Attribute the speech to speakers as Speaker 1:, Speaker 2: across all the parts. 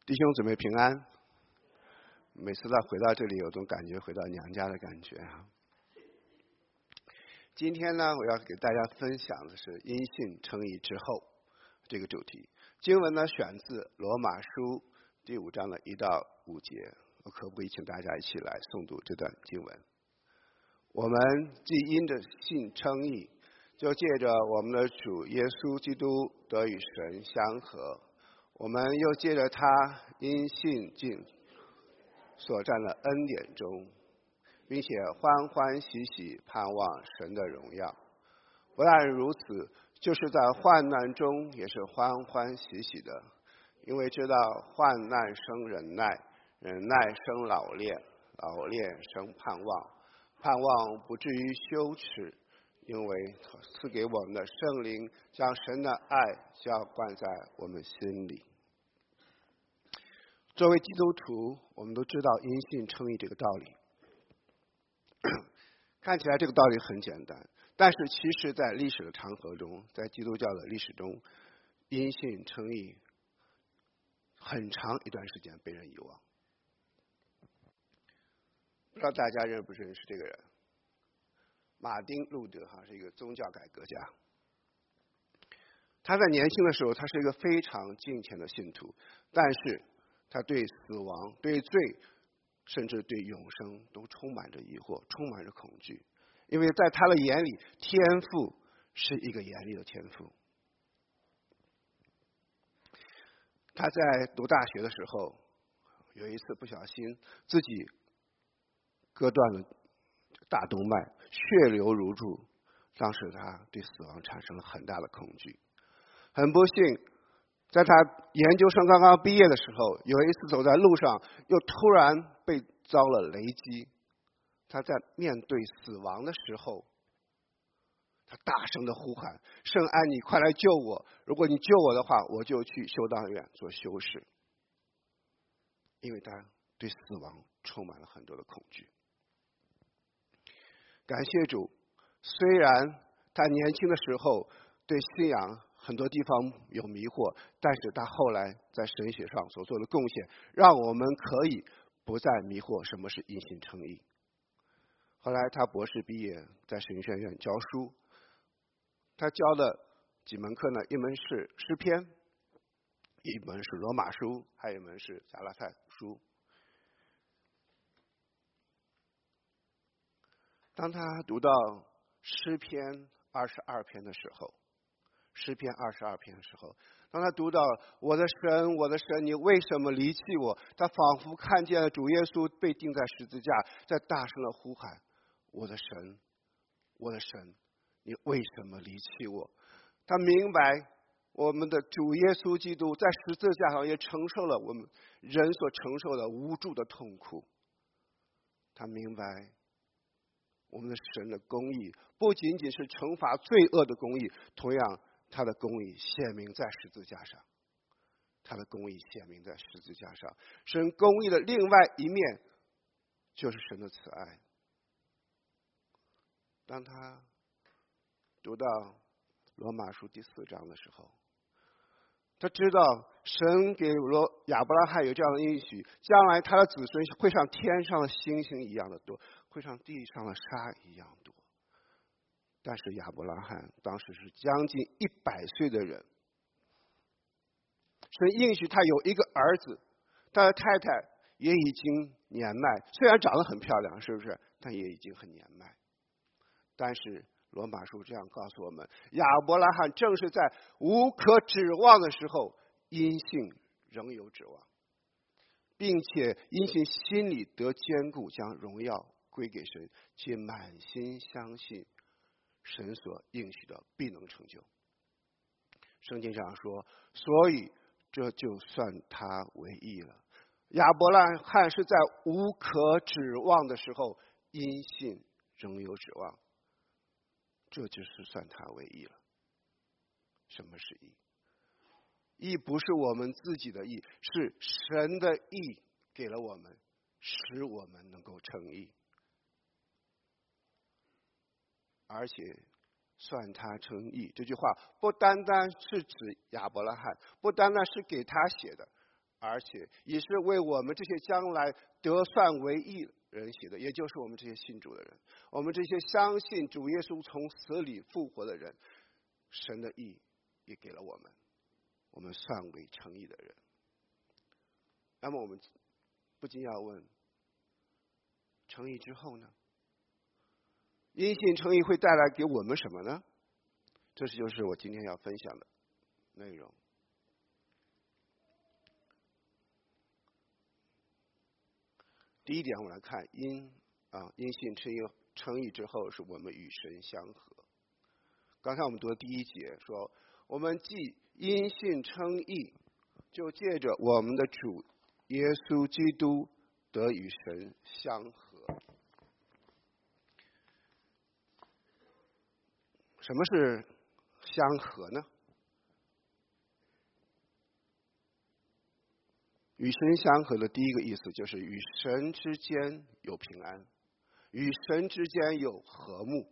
Speaker 1: 弟兄姊妹平安。每次回到这里，有种感觉回到娘家的感觉啊。今天呢，我要给大家分享的是因信称义之后这个主题。经文呢选自罗马书第5章的1到5节。我可不可以请大家一起来诵读这段经文？我们既因着信称义，就借着我们的主耶稣基督得与神相合。我们又借着他因信进所占的恩典中，并且欢欢喜喜盼望神的荣耀。不但如此，就是在患难中也是欢欢喜喜的，因为知道患难生忍耐，忍耐生老练，老练生盼望，盼望不至于羞耻，因为赐给我们的圣灵将神的爱浇灌在我们心里。作为基督徒，我们都知道因信称义这个道理。看起来这个道理很简单，但是其实在历史的长河中，在基督教的历史中，因信称义很长一段时间被人遗忘。不知道大家认不认识这个人？马丁·路德是一个宗教改革家。他在年轻的时候，他是一个非常敬虔的信徒，但是他对死亡、对罪，甚至对永生都充满着疑惑，充满着恐惧。因为在他的眼里，天父是一个严厉的天父。他在读大学的时候，有一次不小心自己割断了大动脉，血流如注。当时他对死亡产生了很大的恐惧。很不幸，在他研究生刚刚毕业的时候，有一次走在路上，又突然被遭了雷击。他在面对死亡的时候，他大声的呼喊：圣安，你快来救我！如果你救我的话，我就去修道院做修士。因为他对死亡充满了很多的恐惧。感谢主，虽然他年轻的时候对信仰很多地方有迷惑，但是他后来在神学上所做的贡献，让我们可以不再迷惑什么是因信称义。后来他博士毕业，在神学院教书。他教的几门课呢？一门是诗篇，一门是罗马书，还有一门是加拉太书。当他读到诗篇22篇的时候，当他读到我的神，我的神，你为什么离弃我？他仿佛看见了主耶稣被钉在十字架，在大声的呼喊：我的神，我的神，你为什么离弃我？他明白我们的主耶稣基督在十字架上也承受了我们人所承受的无助的痛苦。他明白我们的神的公义不仅仅是惩罚罪恶的公义，同样他的公义显明在十字架上。他的公义显明在十字架上。神公义的另外一面就是神的慈爱。当他读到罗马书第4章的时候，他知道神给亚伯拉罕有这样的应许，将来他的子孙会像天上的星星一样的多，会像地上的沙一样多。但是亚伯拉罕当时是将近100岁的人，神应许他有一个儿子，他的太太也已经年迈，虽然长得很漂亮，是不是？但也已经很年迈。但是罗马书这样告诉我们，亚伯拉罕正是在无可指望的时候，因信仍有指望，并且因信心里得坚固，将荣耀归给神，且满心相信神所应许的必能成就。圣经上说，所以这就算他为义了。亚伯拉罕是在无可指望的时候，因信仍有指望，这就是算他为义了。什么是义？义不是我们自己的义，是神的义给了我们，使我们能够称义。而且算他称义这句话不单单是指亚伯拉罕，不单单是给他写的， 而且也是为我们这些将来得算为义人写的，也就是我们这些信主的人，我们这些相信主耶稣从死里复活的人，神的义也给了我们，我们算为称义的人。那么我们不禁要问，称义之后呢？因信称义会带来给我们什么呢？这就是我今天要分享的内容。第一点，我们来看因信称义之后，是我们与神相合。刚才我们读的第一节说，我们既因信称义，就借着我们的主耶稣基督得与神相合。什么是相合呢？与神相合的第一个意思就是与神之间有平安，与神之间有和睦。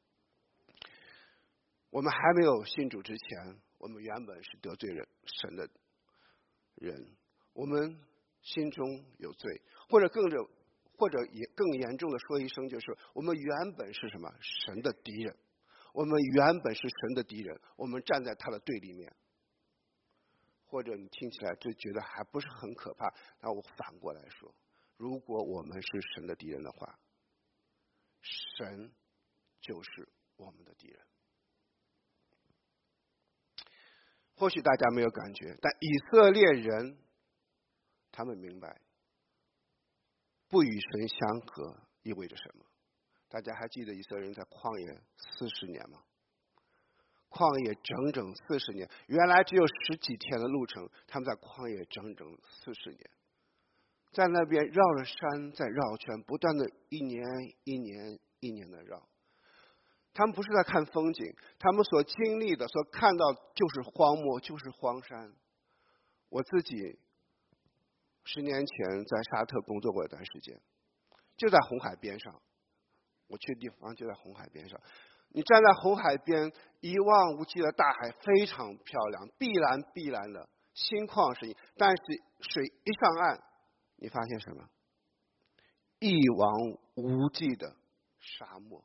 Speaker 1: 我们还没有信主之前，我们原本是得罪神的人，我们心中有罪，或者也更严重的说一声，就是我们原本是什么？神的敌人。我们原本是神的敌人，我们站在他的对立面。或者你听起来就觉得还不是很可怕，那我反过来说，如果我们是神的敌人的话，神就是我们的敌人。或许大家没有感觉，但以色列人他们明白，不与神相合意味着什么。大家还记得以色列人在旷野40年吗？旷野整整40年，原来只有10几天的路程，他们在旷野整整40年，在那边绕着山在绕圈，不断的一年的绕。他们不是在看风景，他们所经历的、所看到就是荒漠，就是荒山。我自己10年前在沙特工作过一段时间，就在红海边上，我去的地方就在红海边上。你站在红海边，一望无际的大海非常漂亮，碧蓝的，心旷神怡。但是水一上岸，你发现什么？一望无际的沙漠。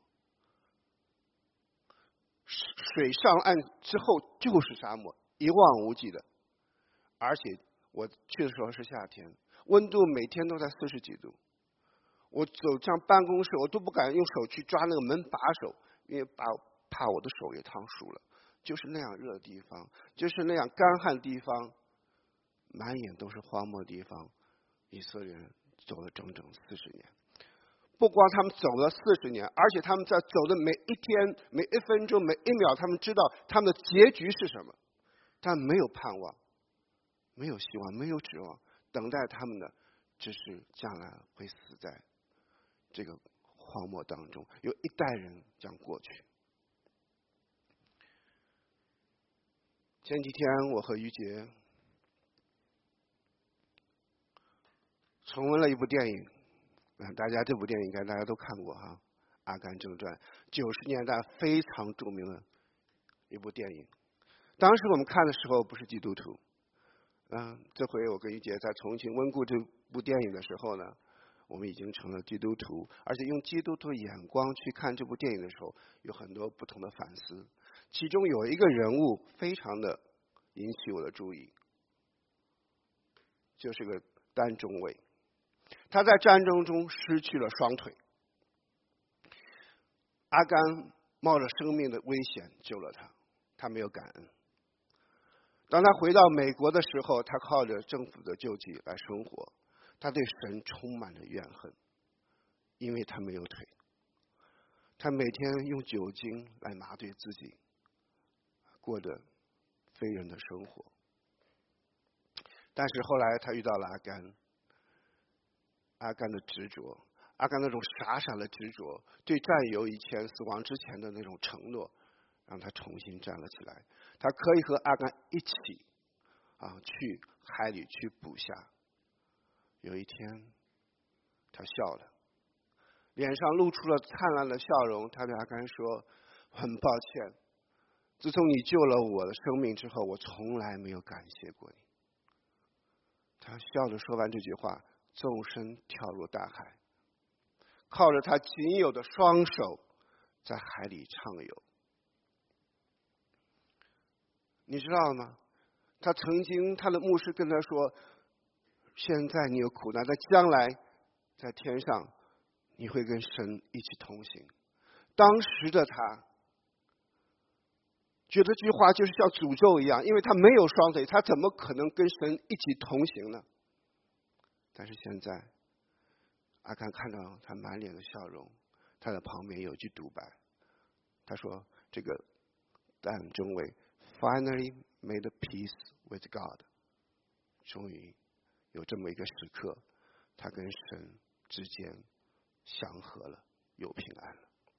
Speaker 1: 水上岸之后就是沙漠，一望无际的。而且我去的时候是夏天，温度每天都在40几度。我走上办公室，我都不敢用手去抓那个门把手，因为怕我的手也烫熟了。就是那样热的地方，就是那样干旱的地方，满眼都是荒漠的地方，以色列人走了整整40年。不光他们走了40年，而且他们在走的每一天、每一分钟、每一秒，他们知道他们的结局是什么，但没有盼望，没有希望，没有指望，等待他们的只是将来会死在这个荒漠当中，有一代人将过去。前几天我和于杰重温了一部电影，大家这部电影应该大家都看过哈，《阿甘正传》，90年代非常著名的一部电影。当时我们看的时候不是基督徒，这回我跟于杰在重新温故这部电影的时候呢，我们已经成了基督徒，而且用基督徒的眼光去看这部电影的时候，有很多不同的反思。其中有一个人物非常的引起我的注意，就是个单中尉，他在战争中失去了双腿，阿甘冒着生命的危险救了他，他没有感恩。当他回到美国的时候，他靠着政府的救济来生活，他对神充满了怨恨，因为他没有腿，他每天用酒精来麻醉自己，过着非人的生活。但是后来他遇到了阿甘的执着，阿甘那种傻傻的执着，对战友以前死亡之前的那种承诺，让他重新站了起来。他可以和阿甘一起去海里去捕虾。有一天他笑了，脸上露出了灿烂的笑容。他对阿甘说，很抱歉，自从你救了我的生命之后，我从来没有感谢过你。他他笑着说完这句话，纵身跳入大海，靠着他仅有的双手在海里畅游。你知道吗？他曾经他的牧师跟他说，现在你有苦难，但将来在天上你会跟神一起同行。当时的他觉得这句话就是像诅咒一样，因为他没有双腿，他怎么可能跟神一起同行呢？但是现在阿甘看到他满脸的笑容，他的旁边有句独白，他说这个但中尉 finally made peace with God， 终于有这么一个时刻，他跟神之间相合了，有平安了。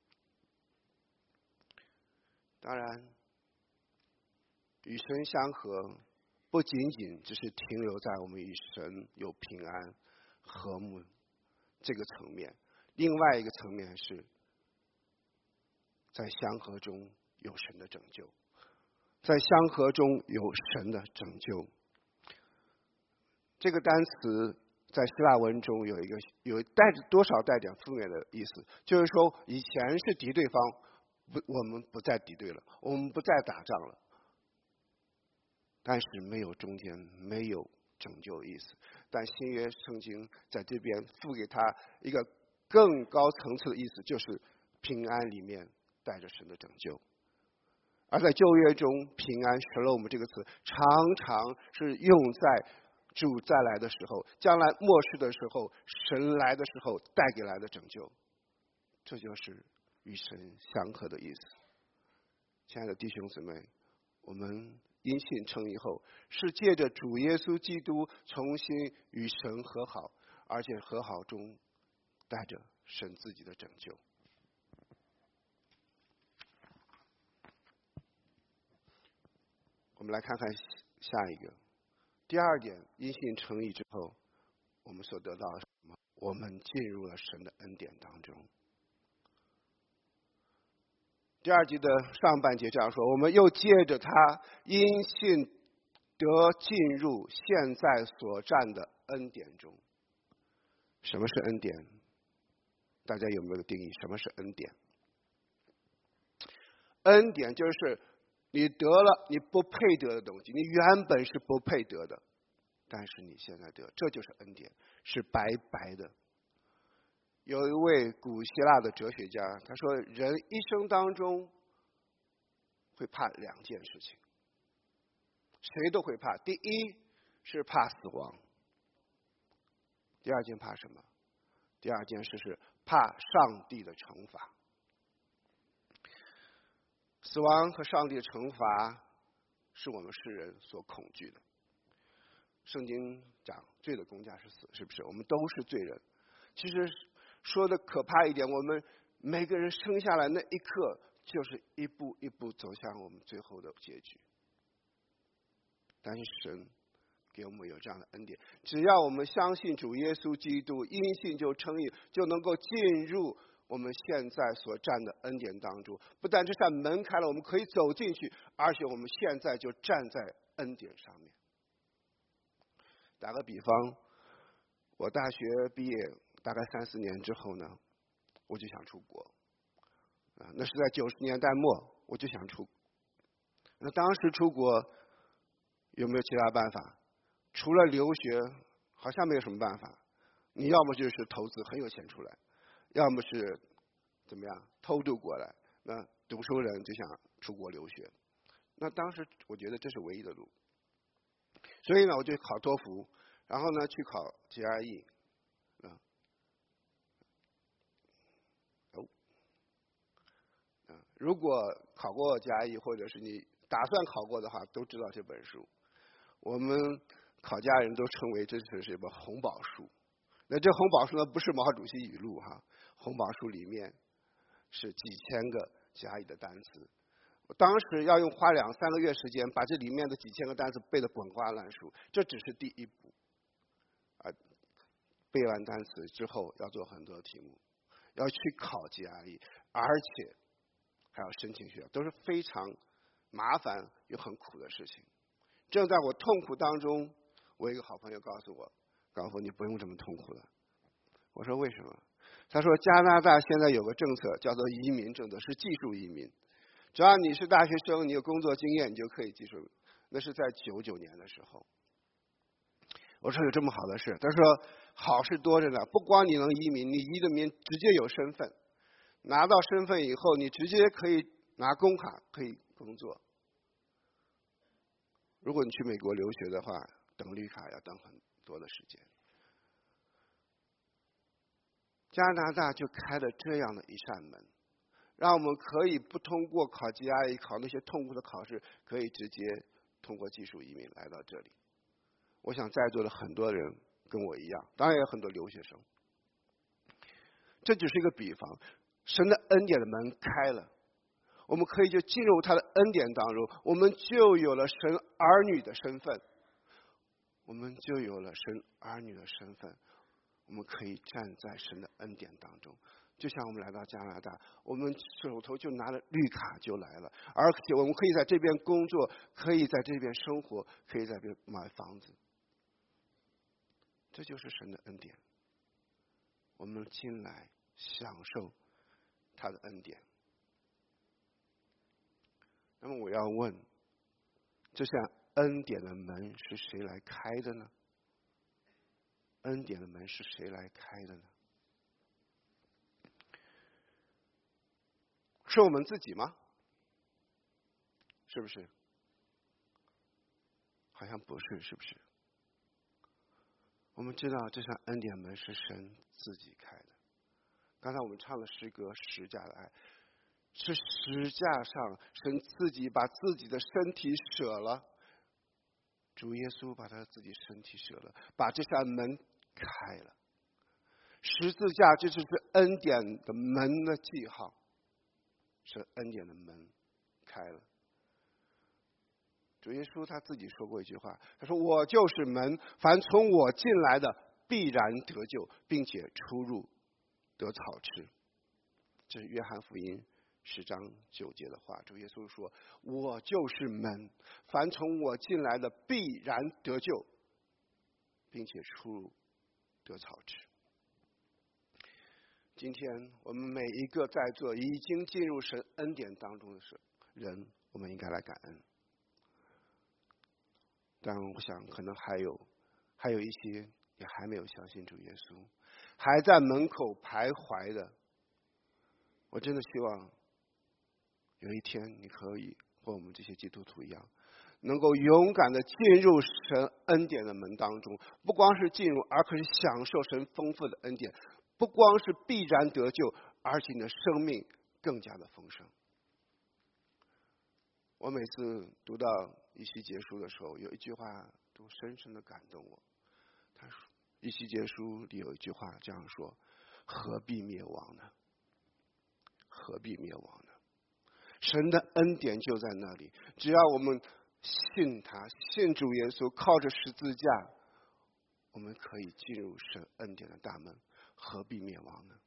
Speaker 1: 当然与神相合不仅仅只是停留在我们与神有平安和睦这个层面，另外一个层面是在相合中有神的拯救，在相合中有神的拯救。这个单词在希腊文中有带着多少带点负面的意思，就是说以前是敌对方，我们不再敌对了，我们不再打仗了，但是没有中间没有拯救的意思。但新约圣经在这边赋给他一个更高层次的意思，就是平安里面带着神的拯救。而在旧约中，平安 shalom 这个词常常是用在主再来的时候，将来末世的时候，神来的时候带给来的拯救，这就是与神相合的意思。亲爱的弟兄姊妹，我们因信称义后，是借着主耶稣基督重新与神和好，而且和好中带着神自己的拯救。我们来看看下一个，第二点，因信称义之后，我们所得到的是什么？我们进入了神的恩典当中。第二节的上半节这样说，我们又借着他因信得进入现在所占的恩典中。什么是恩典？大家有没有定义？什么是恩典？恩典就是你得了你不配得的东西，你原本是不配得的，但是你现在得，这就是恩典，是白白的。有一位古希腊的哲学家，他说人一生当中会怕两件事情，谁都会怕。第一是怕死亡，第二件怕什么？第二件事是怕上帝的惩罚。死亡和上帝的惩罚是我们世人所恐惧的。圣经讲罪的工价是死，是不是？我们都是罪人。其实说的可怕一点，我们每个人生下来那一刻，就是一步一步走向我们最后的结局。但是神给我们有这样的恩典，只要我们相信主耶稣基督，因信就称义，就能够进入我们现在所站的恩典当中。不但这扇门开了，我们可以走进去，而且我们现在就站在恩典上面。打个比方，我大学毕业大概3-4年之后呢，我就想出国。那是在90年代末，我就想出。那当时出国有没有其他办法？除了留学，好像没有什么办法。你要么就是投资很有钱出来，要么是怎么样偷渡过来。那读书人就想出国留学。那当时我觉得这是唯一的路，所以呢，我就考托福，然后呢去考 GRE。如果考过GRE，或者是你打算考过的话，都知道这本书。我们考家人都称为这是一本红宝书。那这红宝书呢，不是毛主席语录哈，红宝书里面是几千个GRE的单词。我当时要花2-3个月时间，把这里面的几千个单词背得滚瓜烂熟。这只是第一步。背完单词之后，要做很多题目，要去考 GRE， 而且还要申请学校，都是非常麻烦又很苦的事情。正在我痛苦当中， 我一个好朋友告诉我你不用这么痛苦了。我说为什么？他说加拿大现在有个政策叫做移民政策，是技术移民，只要你是大学生，你有工作经验，你就可以技术。那是在99年的时候。我说有这么好的事？他说好事多着呢，不光你能移民，你移的民直接有身份，拿到身份以后，你直接可以拿工卡，可以工作。如果你去美国留学的话，等绿卡要等很多的时间。加拿大就开了这样的一扇门，让我们可以不通过考 GRE 考那些痛苦的考试，可以直接通过技术移民来到这里。我想在座的很多人跟我一样，当然也有很多留学生。这只是一个比方，神的恩典的门开了，我们可以就进入他的恩典当中，我们就有了神儿女的身份，我们就有了神儿女的身份，我们可以站在神的恩典当中。就像我们来到加拿大，我们手头就拿了绿卡就来了，而且我们可以在这边工作，可以在这边生活，可以在这边买房子。这就是神的恩典，我们进来享受他的恩典。那么我要问，这扇恩典的门是谁来开的呢？恩典的门是谁来开的呢？是我们自己吗？是不是？好像不是，是不是？我们知道这扇恩典门是神自己开的。刚才我们唱的诗歌《十架的爱》，是十架上神自己把自己的身体舍了，主耶稣把他自己身体舍了，把这扇门开了。十字架这就是恩典的门的记号，是恩典的门开了。主耶稣他自己说过一句话，他说我就是门，凡从我进来的必然得救，并且出入得草吃。这是约翰福音10章9节的话。主耶稣说我就是门，凡从我进来的必然得救，并且出入得草吃。今天我们每一个在座已经进入神恩典当中的人，我们应该来感恩。但我想可能还有一些也还没有相信主耶稣，还在门口徘徊的。我真的希望有一天你可以和我们这些基督徒一样，能够勇敢的进入神恩典的门当中，不光是进入，而可是享受神丰富的恩典，不光是必然得救，而且你的生命更加的丰盛。我每次读到以西结书的时候，有一句话都深深的感动我。他说，以西结书里有一句话这样说：何必灭亡呢？何必灭亡呢？神的恩典就在那里，只要我们信他，信主耶稣，靠着十字架，我们可以进入神恩典的大门，何必灭亡呢？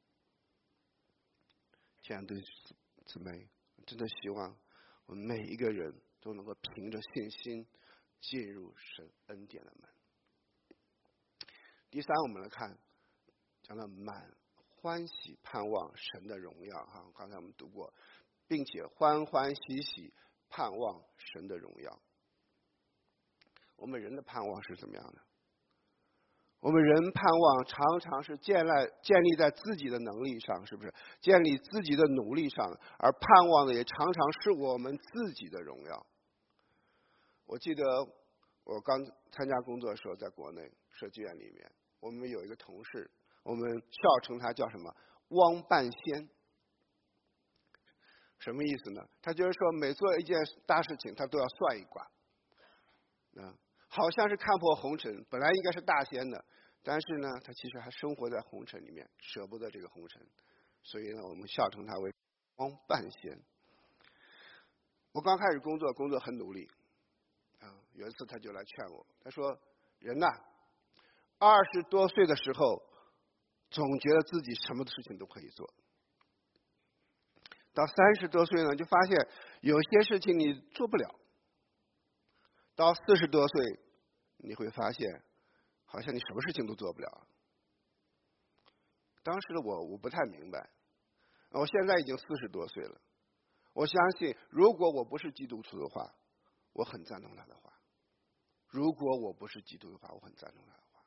Speaker 1: 亲爱的姊妹，真的希望我们每一个人都能够凭着信心进入神恩典的门。第三，我们来看讲到满欢喜盼望神的荣耀哈，刚才我们读过，并且欢欢喜喜盼望神的荣耀。我们人的盼望是怎么样的？我们人盼望常常是建立在自己的能力上，是不是？建立自己的努力上，而盼望的也常常是我们自己的荣耀。我记得我刚参加工作的时候，在国内设计院里面，我们有一个同事，我们笑称他叫什么“汪半仙”。什么意思呢？他就是说每做一件大事情，他都要算一卦，好像是看破红尘，本来应该是大仙的，但是呢，他其实还生活在红尘里面，舍不得这个红尘，所以呢，我们笑称他为汪半仙。我刚开始工作很努力，有一次他就来劝我，他说：“人呐，20多岁的时候，总觉得自己什么事情都可以做。到30多岁呢，就发现有些事情你做不了。到40多岁，你会发现好像你什么事情都做不了。当时的我不太明白，我现在已经40多岁了，我相信如果我不是基督徒的话，我很赞同他的话。如果我不是基督的话，我很赞同他的话。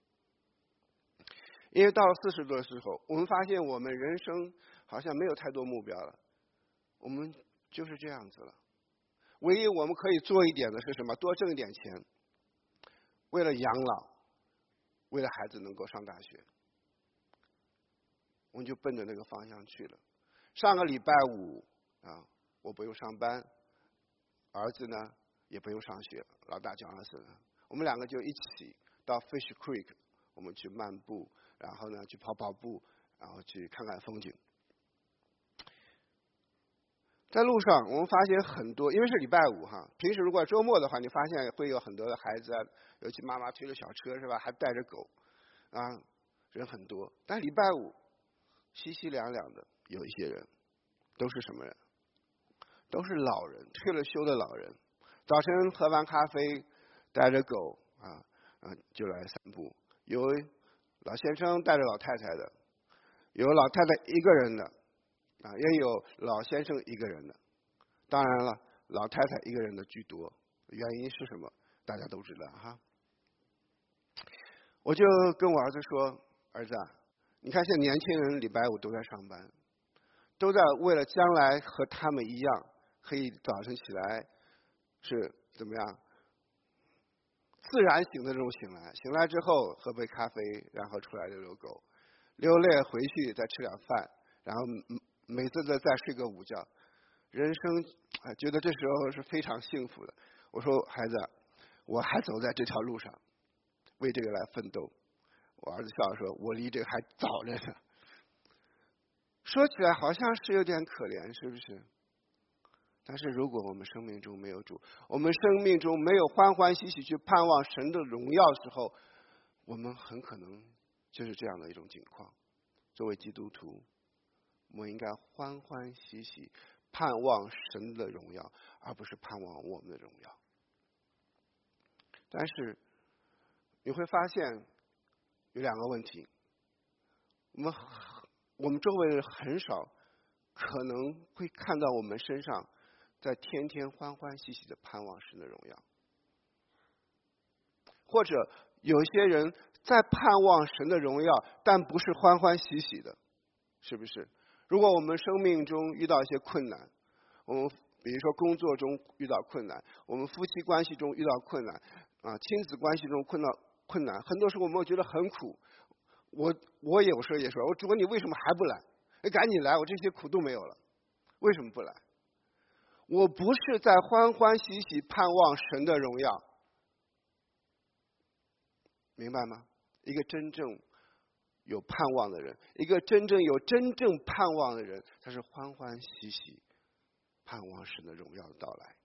Speaker 1: 因为到了40多的时候，我们发现我们人生好像没有太多目标了，我们就是这样子了。唯一我们可以做一点的是什么？多挣一点钱，为了养老，为了孩子能够上大学，我们就奔着那个方向去了。上个礼拜五啊，我不用上班，儿子呢也不用上学，老大叫儿子呢，我们2个就一起到 Fish Creek， 我们去漫步，然后呢去跑步，然后去看看风景。在路上我们发现很多，因为是礼拜五哈，平时如果周末的话，你发现会有很多的孩子，尤其妈妈推着小车是吧，还带着狗啊，人很多。但礼拜五熙熙攘攘的，有一些人都是什么人？都是老人，退了休的老人。早晨喝完咖啡，带着狗就来散步。有老先生带着老太太的，有老太太一个人的也有老先生一个人的。当然了，老太太一个人的居多，原因是什么？大家都知道哈。我就跟我儿子说：“儿子啊，你看现在年轻人礼拜五都在上班，都在为了将来和他们一样，可以早晨起来是怎么样自然醒的这种醒来，醒来之后喝杯咖啡，然后出来遛遛狗，溜累回去再吃点饭，然后美滋滋再睡个午觉。人生觉得这时候是非常幸福的。”我说：“孩子，我还走在这条路上，为这个来奋斗。”我儿子笑着说：“我离这个还早着呢。”说起来好像是有点可怜，是不是？但是如果我们生命中没有主，我们生命中没有欢欢喜喜去盼望神的荣耀的时候，我们很可能就是这样的一种境况。作为基督徒，我们应该欢欢喜喜盼望神的荣耀，而不是盼望我们的荣耀。但是你会发现有2个问题，我们周围人很少可能会看到我们身上在天天欢欢喜喜的盼望神的荣耀，或者有些人在盼望神的荣耀，但不是欢欢喜喜的，是不是？如果我们生命中遇到一些困难，我们比如说工作中遇到困难，我们夫妻关系中遇到困难亲子关系中困难，很多时候我们会觉得很苦。我有时候也说，我主，你为什么还不来？赶紧来，我这些苦都没有了，为什么不来？我不是在欢欢喜喜盼望神的荣耀，明白吗？一个真正有盼望的人，一个真正盼望的人，他是欢欢喜喜盼望神的荣耀的到来。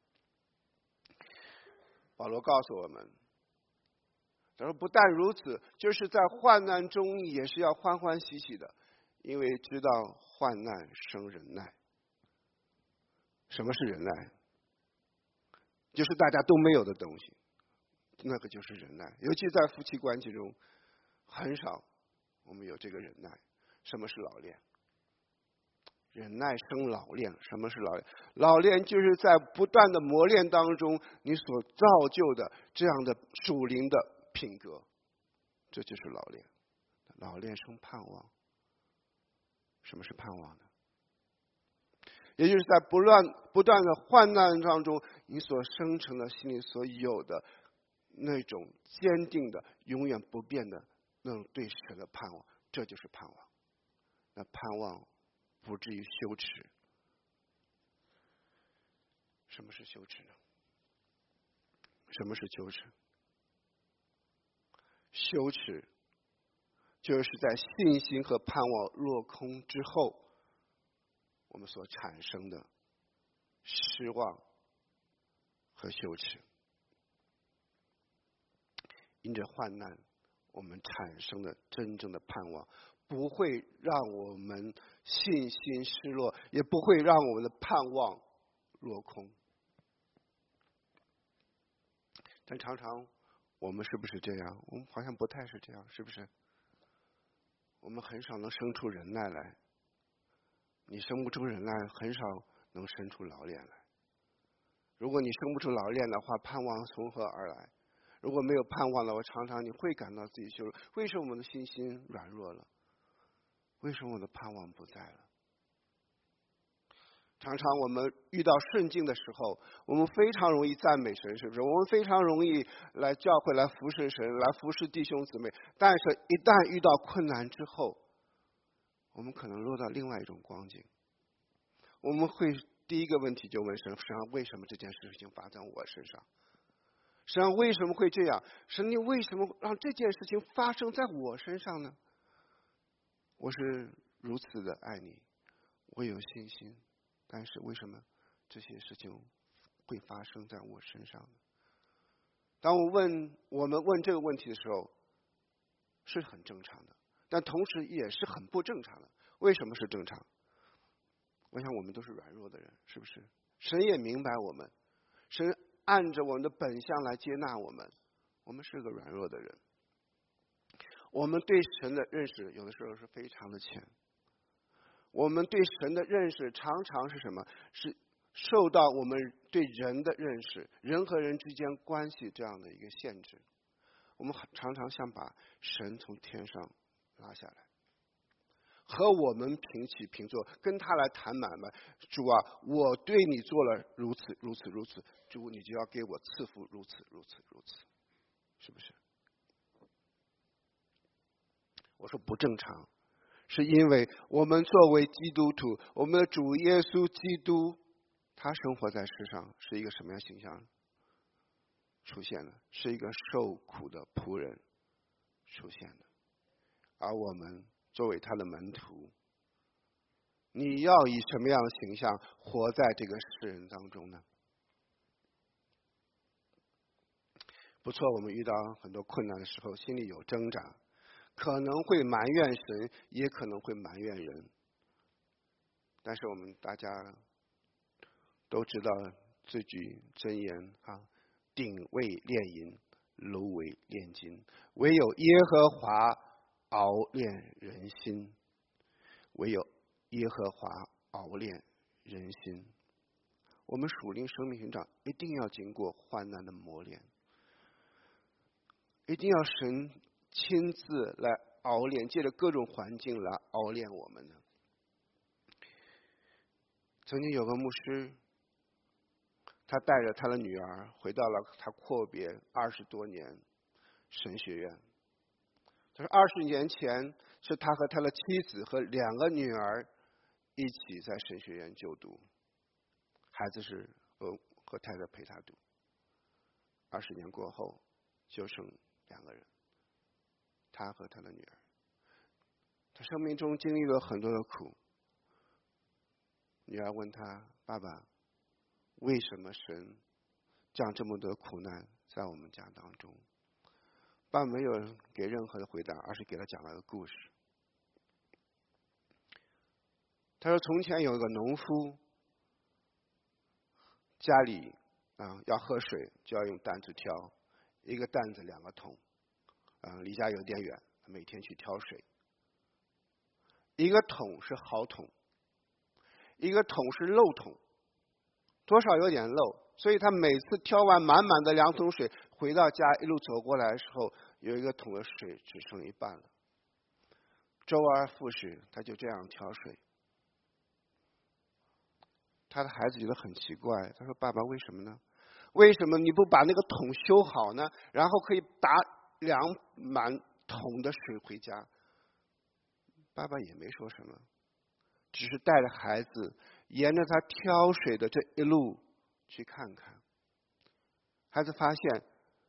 Speaker 1: 保罗告诉我们，他说不但如此，就是在患难中也是要欢欢喜喜的，因为知道患难生忍耐。什么是忍耐？就是大家都没有的东西，那个就是忍耐。尤其在夫妻关系中，很少我们有这个忍耐。什么是老练？忍耐生老练。什么是老练？老练就是在不断的磨练当中，你所造就的这样的属灵的品格，这就是老练。老练生盼望。什么是盼望呢？也就是在不断的患难当中，你所生成的心里所有的那种坚定的、永远不变的那种对神的盼望，这就是盼望。那盼望不至于羞耻。什么是羞耻呢？什么是羞耻？羞耻就是在信心和盼望落空之后，我们所产生的失望和羞耻。因着患难，我们产生的真正的盼望，不会让我们信心失落，也不会让我们的盼望落空。但常常我们是不是这样？我们好像不太是这样，是不是？我们很少能生出忍耐来，你生不出忍耐，很少能生出老练来。如果你生不出老练的话，盼望从何而来？如果没有盼望的话，常常你会感到自己羞辱。为什么我们的信心软弱了？为什么我的盼望不在了？常常我们遇到顺境的时候，我们非常容易赞美神，是不是？我们非常容易来教会，来服侍神，来服侍弟兄姊妹。但是，一旦遇到困难之后，我们可能落到另外一种光景。我们会第一个问题就问神：神啊，为什么这件事情发生在我身上？神啊，为什么会这样？神，你为什么让这件事情发生在我身上呢？我是如此的爱你，我有信心。但是为什么这些事情会发生在我身上呢？当我们问这个问题的时候，是很正常的，但同时也是很不正常的。为什么是正常？我想我们都是软弱的人，是不是？神也明白我们，神按着我们的本相来接纳我们，我们是个软弱的人。我们对神的认识有的时候是非常的浅。我们对神的认识常常是什么？是受到我们对人的认识，人和人之间关系这样的一个限制。我们常常想把神从天上拉下来，和我们平起平坐，跟他来谈买卖。主啊，我对你做了如此如此如此，主你就要给我赐福如此如此如此，是不是？我说不正常。是因为我们作为基督徒，我们的主耶稣基督，他生活在世上是一个什么样形象出现的？是一个受苦的仆人出现的。而我们作为他的门徒，你要以什么样的形象活在这个世人当中呢？不错，我们遇到很多困难的时候，心里有挣扎，可能会埋怨神，也可能会埋怨人。但是我们大家都知道这句箴言啊，鼎为炼银，炉为炼金，唯有耶和华熬炼人心，唯有耶和华熬炼人心。我们属灵生命成长一定要经过患难的磨练，一定要神亲自来熬炼，借着各种环境来熬炼我们的。曾经有个牧师，他带着他的女儿回到了他阔别20多年神学院。他说20年前是他和他的妻子和2个女儿一起在神学院就读，孩子是和太太陪他读。20年过后就剩2个人，他和他的女儿。他生命中经历了很多的苦。女儿问他：爸爸，为什么神降这么多苦难在我们家当中？爸爸没有给任何的回答，而是给他讲了个故事。他说从前有一个农夫，家里要喝水就要用担子挑，一个担子2个桶，离家有点远，每天去挑水。一个桶是好桶，一个桶是漏桶，多少有点漏，所以他每次挑完满满的2桶水，回到家一路走过来的时候，有一个桶的水只剩一半了。周而复始，他就这样挑水。他的孩子觉得很奇怪，他说：爸爸，为什么呢？为什么你不把那个桶修好呢？然后可以打2满桶的水回家。爸爸也没说什么，只是带着孩子沿着他挑水的这一路去看看。孩子发现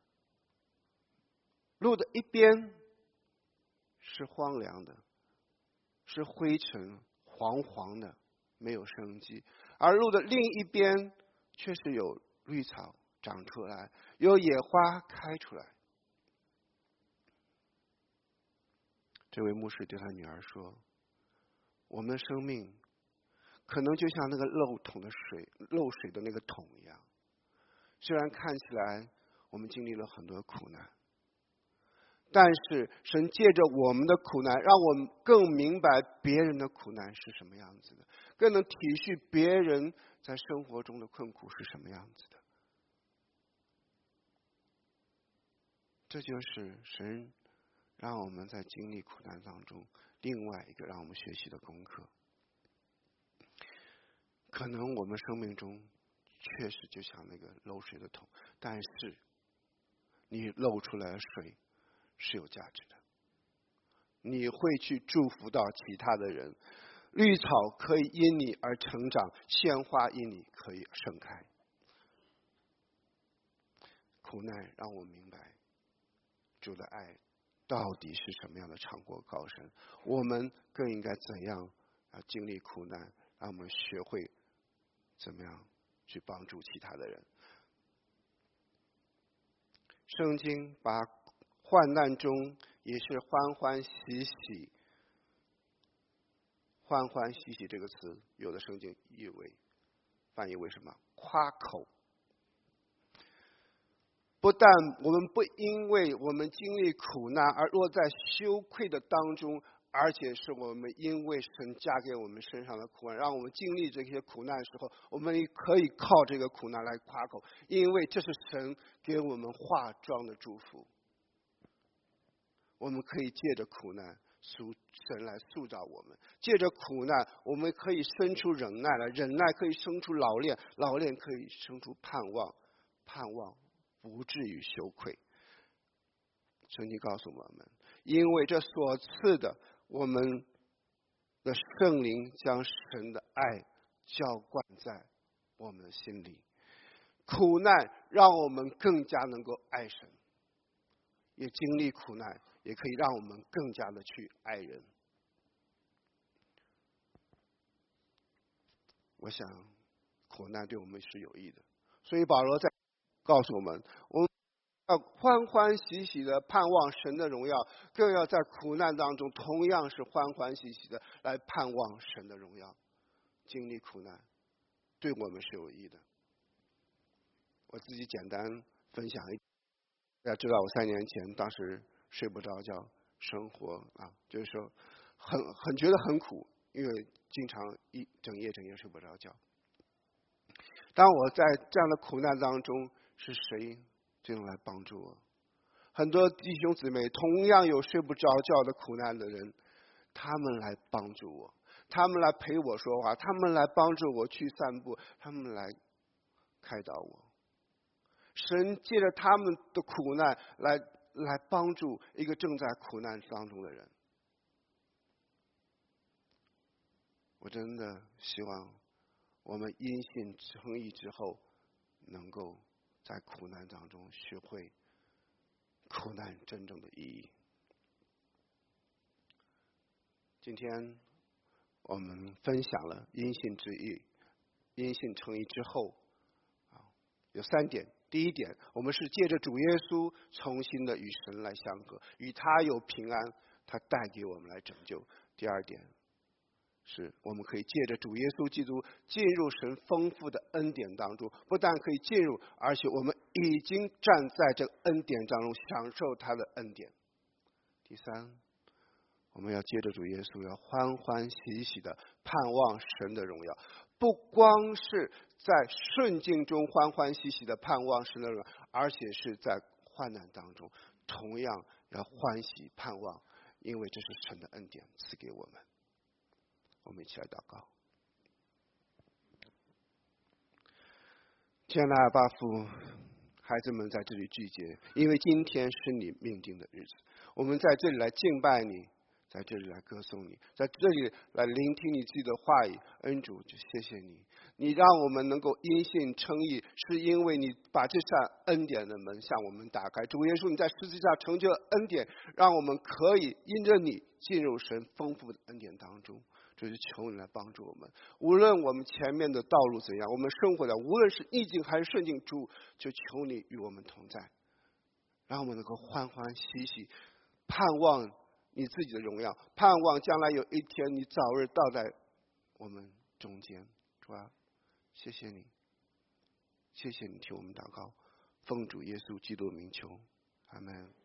Speaker 1: 路的一边是荒凉的，是灰尘黄黄的，没有生机，而路的另一边却是有绿草长出来，有野花开出来。这位牧师对他女儿说：我们的生命可能就像那个漏水的那个桶一样，虽然看起来我们经历了很多苦难， 但是神借着我们的苦难，让我们更明白别人的苦难是什么样子的，更能体恤别人在生活中的困苦是什么样子的。这就是神让我们在经历苦难当中另外一个让我们学习的功课。可能我们生命中确实就像那个漏水的桶，但是你漏出来的水是有价值的，你会去祝福到其他的人。绿草可以因你而成长，鲜花因你可以盛开。苦难让我明白主的爱到底是什么样的长阔高深，我们更应该怎样经历苦难，让我们学会怎么样去帮助其他的人。圣经把患难中也是欢欢喜喜，欢欢喜喜这个词，有的圣经翻译为什么？夸口。不但我们不因为我们经历苦难而落在羞愧的当中，而且是我们因为神加给我们身上的苦难，让我们经历这些苦难的时候，我们可以靠这个苦难来夸口，因为这是神给我们化妆的祝福。我们可以借着苦难神来塑造我们，借着苦难我们可以生出忍耐来，忍耐可以生出老练，老练可以生出盼望，盼望不至于羞愧。圣经告诉我们，因为这所赐的，我们的圣灵将神的爱浇灌在我们的心里。苦难让我们更加能够爱神，也经历苦难也可以让我们更加的去爱人。我想苦难对我们是有益的，所以保罗在告诉我们，我们要欢欢喜喜的盼望神的荣耀，更要在苦难当中同样是欢欢喜喜的来盼望神的荣耀。经历苦难对我们是有益的。我自己简单分享一点，大家知道我3年前当时睡不着觉，生活就是说很觉得很苦，因为经常整夜睡不着觉。当我在这样的苦难当中，是谁最能来帮助我？很多弟兄姊妹同样有睡不着觉的苦难的人，他们来帮助我，他们来陪我说话，他们来帮助我去散步，他们来开导我。神借着他们的苦难来帮助一个正在苦难当中的人。我真的希望我们因信称义之后，能够在苦难当中学会苦难真正的意义。今天我们分享了因信之义，因信称义之后有3点。第一点，我们是借着主耶稣重新的与神来相合，与他有平安，他带给我们来拯救。第二点是我们可以借着主耶稣基督进入神丰富的恩典当中，不但可以进入，而且我们已经站在这个恩典当中享受他的恩典。第三，我们要借着主耶稣要欢欢喜喜的盼望神的荣耀，不光是在顺境中欢欢喜喜的盼望神的荣耀，而且是在患难当中同样要欢喜盼望，因为这是神的恩典赐给我们。我们一起来祷告。亲爱的阿爸父，孩子们在这里聚集，因为今天是你命定的日子，我们在这里来敬拜你，在这里来歌颂你，在这里来聆听你自己的话语。恩主，就谢谢你，你让我们能够因信称义，是因为你把这扇恩典的门向我们打开。主耶稣，你在十字架成就了恩典，让我们可以因着你进入神丰富的恩典当中。就是求你来帮助我们，无论我们前面的道路怎样，我们生活的无论是逆境还是顺境，主就求你与我们同在，让我们能够欢欢喜喜盼望你自己的荣耀，盼望将来有一天你早日到在我们中间。主啊，谢谢你，谢谢你听我们祷告，奉主耶稣基督名求，阿们。